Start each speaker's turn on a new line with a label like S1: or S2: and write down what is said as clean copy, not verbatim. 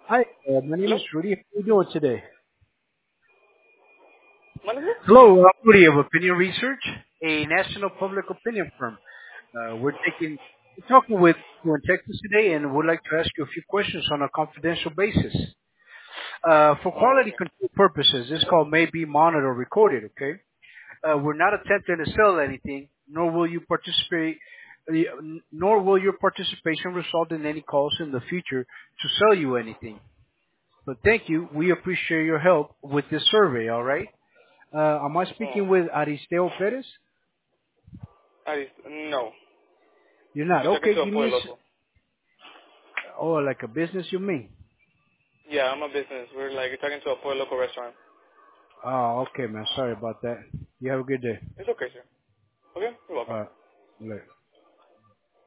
S1: Hi, my name
S2: Hello?
S1: is Rudy. How are you doing today?
S2: Manager?
S1: Hello, I'm Rudy of Opinion Research, a national public opinion firm. We're talking with you in Texas today, and would like to ask you a few questions on a confidential basis. For
S2: Oh,
S1: quality
S2: okay.
S1: control purposes, this call may be monitored or recorded. Okay? We're not attempting to sell anything, nor will your participation result in any calls in the future to sell you anything. But thank you. We appreciate your help with this survey. All right. Am I
S2: Oh.
S1: speaking with Aristeo Perez?
S2: No.
S1: You're not.
S2: You're talking
S1: Okay,
S2: to a
S1: give
S2: boy
S1: me
S2: local.
S1: oh, like a business you mean?
S2: Yeah, I'm a business. We're like, you're talking to a boy local restaurant.
S1: Oh, okay, man. Sorry about that. You have a good day.
S2: It's okay, sir. Okay? You're welcome.
S1: Later.